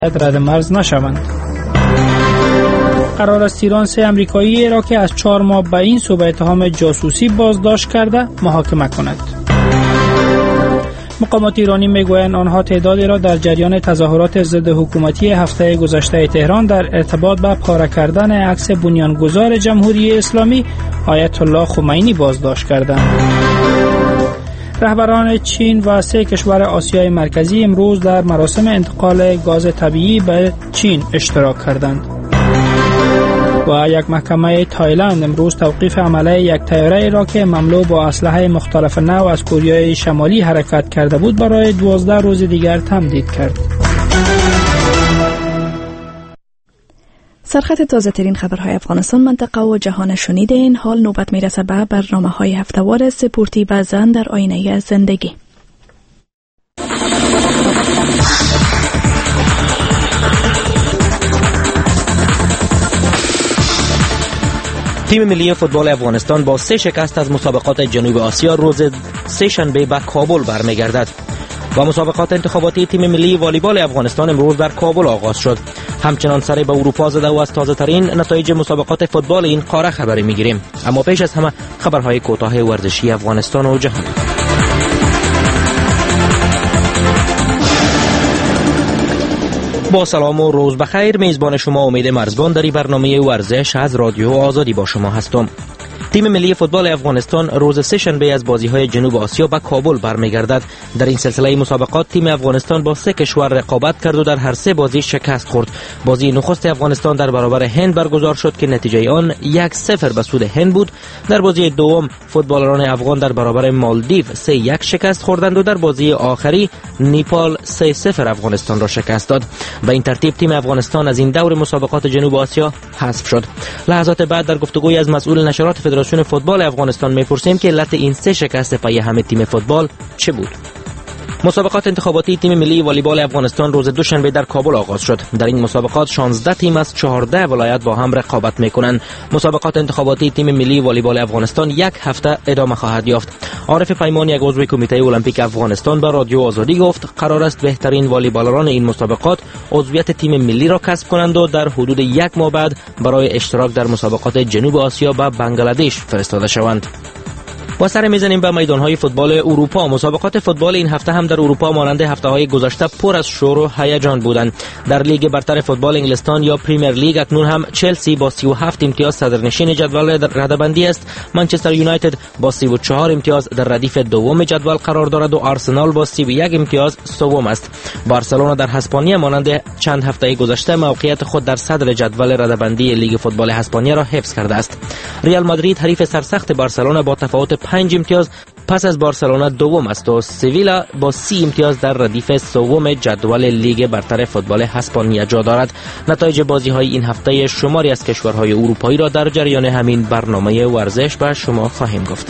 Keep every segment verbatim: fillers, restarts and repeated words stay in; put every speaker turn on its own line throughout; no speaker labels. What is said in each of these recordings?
رد مرز نشوند. قرار است ایران سه امریکایی را که از چهار ماه به این سو به اتهام جاسوسی بازداشت کرده محاکمه کند. مقامات ایرانی میگویند آنها تعدادی را در جریان تظاهرات ضد حکومتی هفته گذشته تهران در ارتباط به پاره کردن عکس بنیانگذار جمهوری اسلامی آیت الله خمینی بازداشت کردند. رهبران چین و سه کشور آسیای مرکزی امروز در مراسم انتقال گاز طبیعی به چین اشتراک کردند. و یک محکمه تایلند امروز توقیف عمله یک طیاره را که مملو با اسلحه مختلف نوع از کره شمالی حرکت کرده بود برای دوازده روز دیگر تمدید کرد.
سرخط تازه ترین خبرهای افغانستان، منطقه و جهان شنیده. این حال نوبت میرسه به برنامه های هفته‌وار سپورتی به زن در آینه زندگی.
تیم ملی فوتبال افغانستان با سه شکست از مسابقات جنوب آسیا روز سه شنبه به کابل برمیگردد. و مسابقات انتخاباتی تیم ملی والیبال افغانستان امروز در کابل آغاز شد. همچنان سری به اروپا زده و از تازه ترین نتایج مسابقات فوتبال این قاره خبری میگیریم. اما پیش از همه خبرهای کوتاه ورزشی افغانستان و جهان. با سلام و روز بخیر، میزبان شما امید مرزبان در برنامه ورزش از رادیو آزادی با شما هستم. تیم ملی فوتبال افغانستان روز سه شنبه از بازی‌های جنوب آسیا به کابل برمیگردد. در این سلسله مسابقات تیم افغانستان با سه کشور رقابت کرد و در هر سه بازی شکست خورد. بازی نخست افغانستان در برابر هند برگزار شد که نتیجه آن یک صفر به سود هند بود. در بازی دوم فوتبالران افغان در برابر مالدیو سه یک شکست خوردند و در بازی آخری نیپال سه صفر افغانستان را شکست داد. به این ترتیب تیم افغانستان از این دور مسابقات جنوب آسیا حذف شد. لحظات بعد در گفتگوی از مسئول نشرات فدراسیون فوتبال افغانستان میپرسیم که علت این سه شکست پای همه تیم فوتبال چه بود؟ مسابقات انتخاباتی تیم ملی والیبال افغانستان روز دوشنبه در کابل آغاز شد. در این مسابقات شانزده تیم از چهارده ولایت با هم رقابت میکنند. مسابقات انتخاباتی تیم ملی والیبال افغانستان یک هفته ادامه خواهد یافت. عارف پیمان، یک عضو کمیته المپیک افغانستان، به رادیو آزادی گفت قرار است بهترین والیبالران این مسابقات عضویت تیم ملی را کسب کنند و در حدود یک ماه بعد برای اشتراک در مسابقات جنوب آسیا به بنگلادش فرستاده شوند. با سر میزنیم به میدانهای فوتبال اروپا. مسابقات فوتبال این هفته هم در اروپا مانند هفته‌های گذشته پر از شور و هیجان بودند. در لیگ برتر فوتبال انگلستان یا پریمیر لیگ اکنون هم چلسی با سی و هفت امتیاز صدرنشین جدول رده‌بندی است. منچستر یونایتد با سی و چهار امتیاز در ردیف دوم جدول قرار دارد و آرسنال با سی و یک امتیاز سوم است. بارسلونا در اسپانیا مانند چند هفته گذشته موقعیت خود در صدر جدول رده‌بندی لیگ فوتبال اسپانیا را حفظ کرده است. ریال مادرید حریف سرسخت بارسلونا با تفاوت پنج امتیاز پس از بارسلونا دوم است و سویلا با سی امتیاز در ردیف سوم جدول لیگ برتر فوتبال اسپانیا جا دارد. نتایج بازی‌های این هفته شماری از کشورهای اروپایی را در جریان همین برنامه ورزش به شما خواهیم گفت.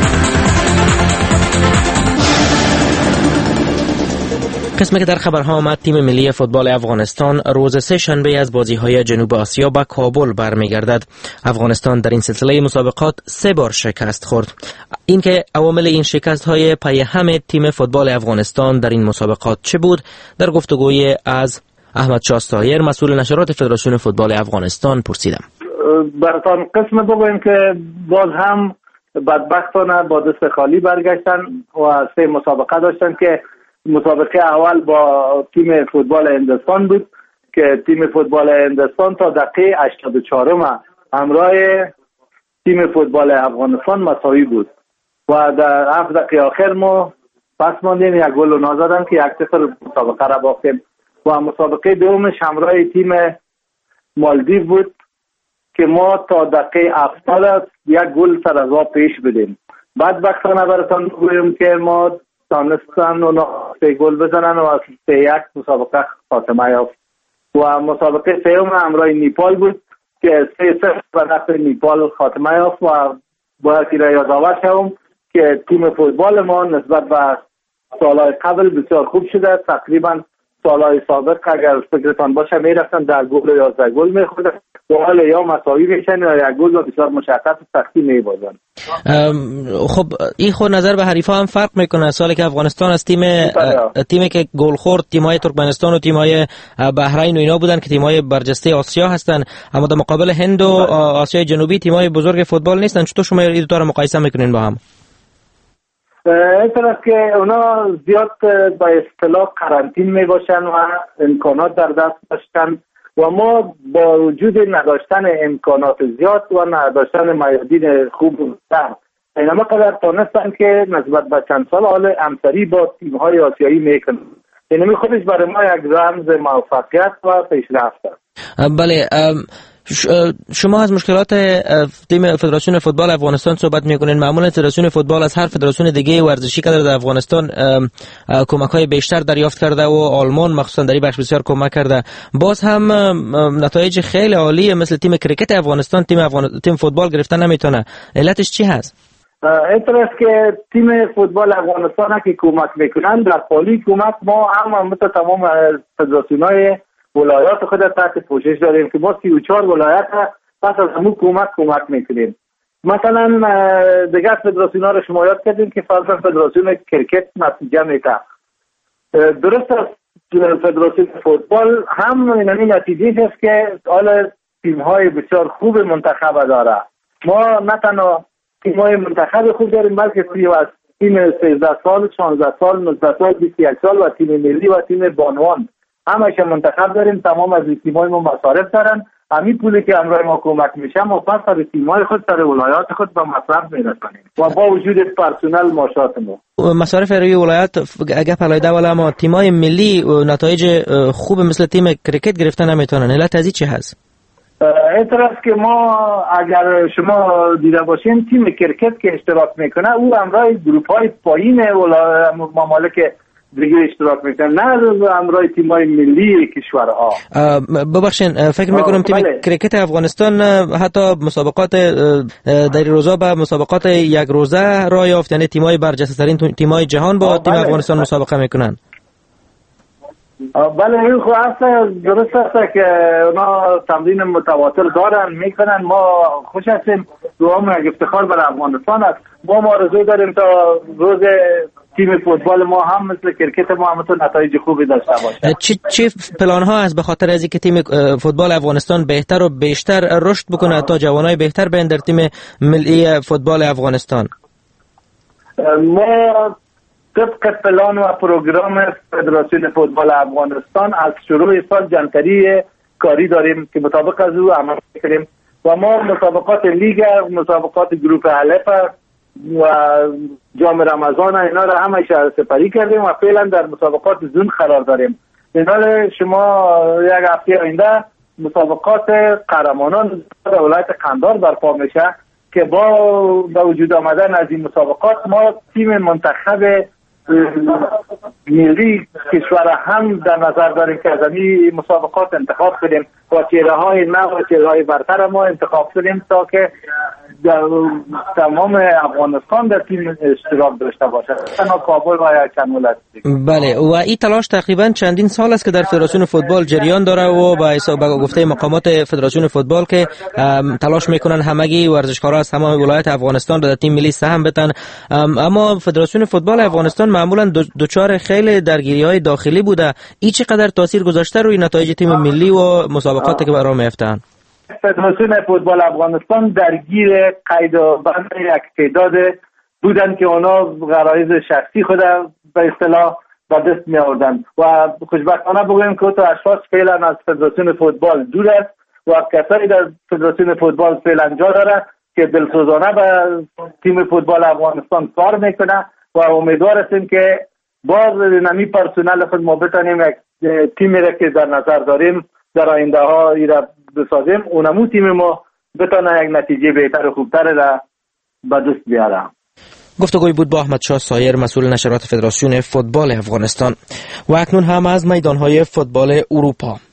قسمی که در خبرها آمد، تیم ملی فوتبال افغانستان روز سه شنبه از بازی‌های جنوب آسیا به کابل برمیگردد. افغانستان در این سلسله مسابقات سه بار شکست خورد. اینکه عوامل این شکست‌های پای همه تیم فوتبال افغانستان در این مسابقات چه بود، در گفتگوی از احمد شاستایر، مسئول نشرات فدراسیون فوتبال افغانستان پرسیدم.
براتون قسم بگویم که باز هم بدبختانه با دست خالی برگشتن و سه مسابقه داشتن که مسابقه اول با تیم فوتبال هندوستان بود که تیم فوتبال هندوستان تا دقیقه هشتاد و چهار همراه تیم فوتبال افغانستان مساوی بود و در هفت دقیقه آخر ما پس ماندیم، یک گل نازدن که یک صفر مسابقه را باختیم و مسابقه دومش همراه تیم مالدیو بود که ما تا دقیقه هفتاد یک گل سر از آب پیش بودیم. بدبختانه براتون بگویم که ما تانستن و سه گل بزنن و سه یک مسابقه خاتمه یافت و مسابقه سوم همراه نیپال بود که سه صفر به نفع نیپال خاتمه یافت و باید که را یادآور شوم که تیم فوتبال ما نسبت به سالهای قبل بسیار خوب شده. تقریبا سالهای سابق اگر فکرتان باشه میرفتن در گل یا یازده گل میخوردن و حال یا مساوی میشن یا یک گل و بسیار مشخص سختی میبازن.
خب این خود نظر به حریفا هم فرق میکنه. سالی که افغانستان از تیم تیمی که گل خورد تیمای ترکمنستان و تیمای بحرین و اینا بودن که تیمای برجسته آسیا هستن، اما در مقابل هند و آسیای جنوبی تیمای بزرگ فوتبال نیستن. چطور شما این دو تا رو مقایسه میکنین با هم؟
این طرف که اونا زیاد با اصطلاح قرنطین می باشن و امکانات در دست داشتن و ما با وجود نداشتن امکانات زیاد و نداشتن میادین خوب در اینما قدر تانستن که نسبت به چند سال حال همسری با تیم‌های آسیایی میکنن. اینمی خودش برای ما یک رمز موفقیت و پیشرفت است.
بله، شما از مشکلات تیم فدراسیون فوتبال افغانستان صحبت میکنین. معمولا فدراسیون فوتبال از هر فدراسیون دیگه ورزشی که در افغانستان کمک‌های بیشتر دریافت کرده و آلمان مخصوصا در این بخش بسیار کمک کرده. باز هم نتایج خیلی عالی مثل تیم کرکت افغانستان تیم افغان... تیم فوتبال گرفتن نمیتونه. علتش چی هست؟
اینطور است که تیم فوتبال افغانستان که کمک میکنن در پالی کمک ما هم مثل تمام فدراسیون‌های ولایات خود تحت پوشش داریم که ما سی و چهار ولایت پس از همون کمک کمک میکنیم. مثلا دیگر فدراسیون ها رو شما یاد کردیم که فرضاً فدراسیون کرکت نتیجه میده. درست است فدراسیون فوتبال هم این نتیجه است که حال تیم های بسیار خوب منتخب داره. ما نه تنها تیم های منتخب خوب داریم بلکه تیم سیزده سال، شانزده سال، نوزده سال، بیست و یک سال و تیم ملی و تیم بانوان همش منتخب داریم. تمام از تیم‌های ما مصارف دارن. همین پولی که امروز ما کمک میشه ما پس سر تیم‌های خود سر ولایات خود به مصرف میرسونیم و با وجود پرسنل ماشات ما
مصارف روی ولایت اگه پلایده ولی اما تیم‌های ملی نتایج خوب مثل تیم کرکت گرفتن نمیتونن. علت از چی هست؟
این طرف که ما اگر شما دیده باشین تیم کرکت که اشتراک میکنه او امروز گروپ‌های پایین ممالک دیگه اشتراک میکنن، نه همراه تیم‌های ملی کشورها.
ببخشید فکر میکنم تیم بله. کرکت افغانستان حتی مسابقات در روزا به مسابقات یک روزه راه یافت، یعنی تیم‌های برجسته ترین تیم‌های جهان با تیم بله. افغانستان مسابقه میکنن.
بله این خو اصلا درست است که اونا تمرین متواتر دارن میکنن. ما خوش هستیم، دوام یک افتخار برای افغانستان است. ما آرزو داریم تا روز تیم فوتبال ما هم مثل کرکت ما هم تو نتایج خوبی داشته باشه.
چی چی پلان ها هست به خاطر از اینکه تیم فوتبال افغانستان بهتر و بیشتر رشد بکنه تا جوانای بهتر بیان در تیم ملی فوتبال افغانستان؟
ما طبق پلان و پروگرام فدراسیون فوتبال افغانستان از شروع سال جمع‌آوری کاری داریم که مطابق از او عمل کنیم و ما مسابقات لیگ، مسابقات گروه الف و جام رمضان اینا رو همه سپری کردیم و فعلا در مسابقات زون قرار داریم. در حال شما یک هفته آینده مسابقات قهرمانان در ولایت قندهار برپا میشه که با با وجود آمدن از این مسابقات ما تیم منتخب ملی کشور هم در نظر داریم که از این مسابقات انتخاب کنیم و چهره های نو و چهره های برتر ما انتخاب کنیم تا که در تمام افغانستان در تیم اشتراک داشته باشه، تنها کابل و یک چند ولایت.
بله و این تلاش تقریبا چندین سال است که در فدراسیون فوتبال جریان داره و با حساب گفته مقامات فدراسیون فوتبال که تلاش میکنن همگی ورزشکارا از تمام ولایت افغانستان در تیم ملی سهم بدن، اما فدراسیون فوتبال افغانستان معمولا دوچار خیلی درگیری‌های داخلی بوده. این چقدر تاثیر گذاشته روی نتایج تیم ملی و مسابقاتی که برام میافتن؟
فدراسیون فوتبال افغانستان درگیر قید و بند یک تعداد بودن که اونا غرایز شخصی خود به اصطلاح به دست می آوردن و خوشبختانه بگویم که تو اشخاص فعلا از فدراسیون فوتبال دور است و کسایی در فدراسیون فوتبال فعلا جا داره که دلسوزانه به تیم فوتبال افغانستان کار میکنه و امیدوار هستیم که باز نمی پرسنل خود ما بتانیم یک تیمی را که در نظر داریم در آینده ها ایرا بسازیم اونمو تیم ما بتانه یک نتیجه بهتر و خوبتر را به دست بیاره.
گفتگوی بود با احمد شاه سایر مسئول نشرات فدراسیون فوتبال افغانستان. و اکنون هم از میدانهای فوتبال اروپا.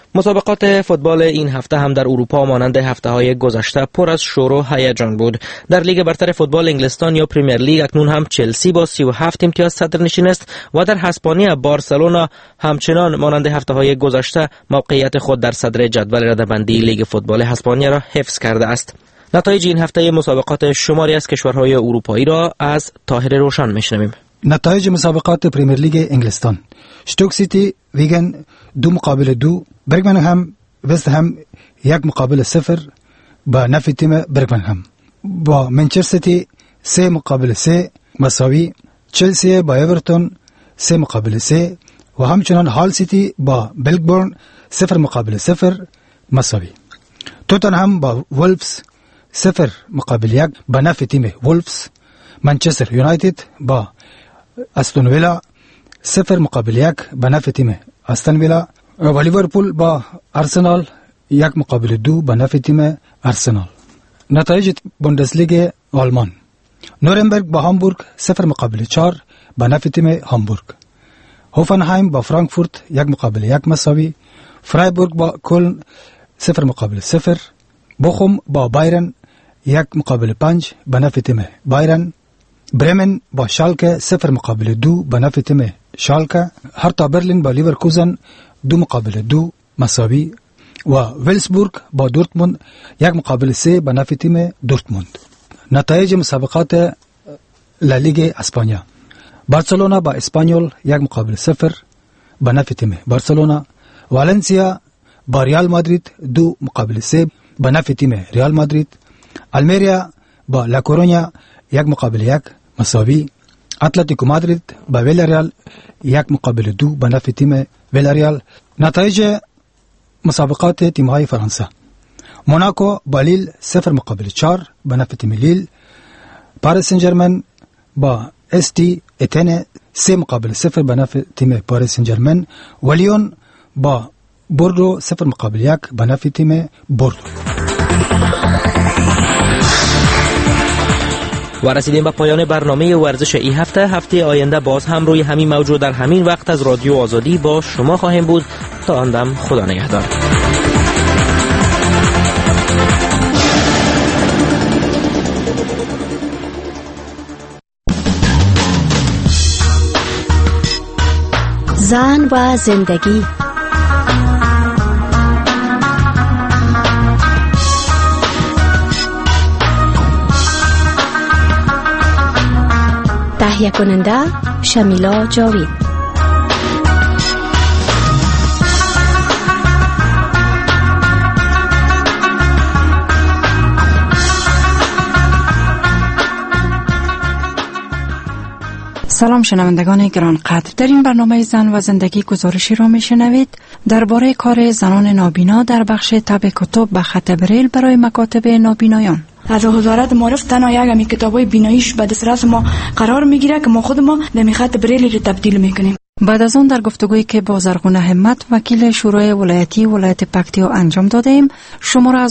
مسابقات فوتبال این هفته هم در اروپا مانند هفته‌های گذشته پر از شور و هیجان بود. در لیگ برتر فوتبال انگلستان یا پریمیر لیگ اکنون هم چلسی با سی و هفت امتیاز صدرنشین است و در اسپانیا بارسلونا همچنان مانند هفته‌های گذشته موقعیت خود در صدر جدول رده‌بندی لیگ فوتبال اسپانیا را حفظ کرده است. نتایج این هفته مسابقات شماری از کشورهای اروپایی را از طاهر روشن میشنویم.
نتایج مسابقات پریمیر لیگ انگلستان: شتوک سیتی ویگن دو مقابل دو، برگمنگهم وست هم یک مقابل صفر با نفی تیم برگمنگهم. با منچستر سیتی سه مقابل سه مساوی، چلسی با اورتون سه مقابل سه و همچنان هال سیتی با بلکبورن صفر مقابل صفر مساوی. توتنهام با وولفز صفر مقابل یک با نفی تیم وولفز. منچستر یونایتد با استون ویلا صفر مقابل یک با نفی تیم استون ویلا و لیورپول با ارسنال یک مقابل دو با نفی تیم ارسنال. نتایج بوندسلیگ آلمان: نورنبرگ با هامبورگ صفر مقابل چهار با نفی تیم هامبورگ. هوفنهایم با فرانکفورت یک مقابل یک مساوی. فرایبورگ با کلن صفر مقابل صفر. بوخوم با بایرن یک مقابل پنج با نفی تیم بایرن. برمن با شالکه صفر مقابل دو با نفی تیم شالکه. هرتا برلین با لیورکوزن دو مقابل دو مساوی و ویلسبورگ با دورتموند یک مقابل سه با نفی تیم دورتموند. نتایج مسابقات لالیگ اسپانیا: بارسلونا با اسپانیول یک مقابل صفر با نفی تیم بارسلونا. والنسیا با ریال مادرید دو مقابل سه با نفی تیم ریال مادرید. المیریا با لاکورونیا یک مقابل یک مساوی. اتلتیکو مادرید با ویلاریال یک مقابل دو با نفی تیم ویلاریال. نتایج مسابقات تیم‌های فرانسه: موناکو با لیل صفر مقابل چهار با نفی تیم لیل. پاریس سن ژرمن با اس تی اتن سه مقابل صفر با نفی تیم پاریس سن ژرمن و لیون با بوردو صفر مقابل یک با نفی تیم بوردو.
و رسیدیم به پایان برنامه ورزش این هفته. هفته آینده باز هم روی همین موجود در همین وقت از رادیو آزادی با شما خواهیم بود. تا آن دم خدا نگهدار.
زن و زندگی. تهیه کننده شمیلا جاوید.
سلام شنوندگان گرانقدر، در این برنامه زن و زندگی گزارشی را میشنوید درباره کار زنان نابینا در بخش طبع کتب به خط بریل برای مکاتب نابینایان.
از وزارت معارف تنها یک همی کتابای بیناییش به دسترس ما قرار میگیره که ما خود ما در خط بریلی رو تبدیل میکنیم.
بعد از آن در گفتگویی که با زرغونه همت وکیل شورای ولایتی ولایت پکتیا انجام دادیم، شما را از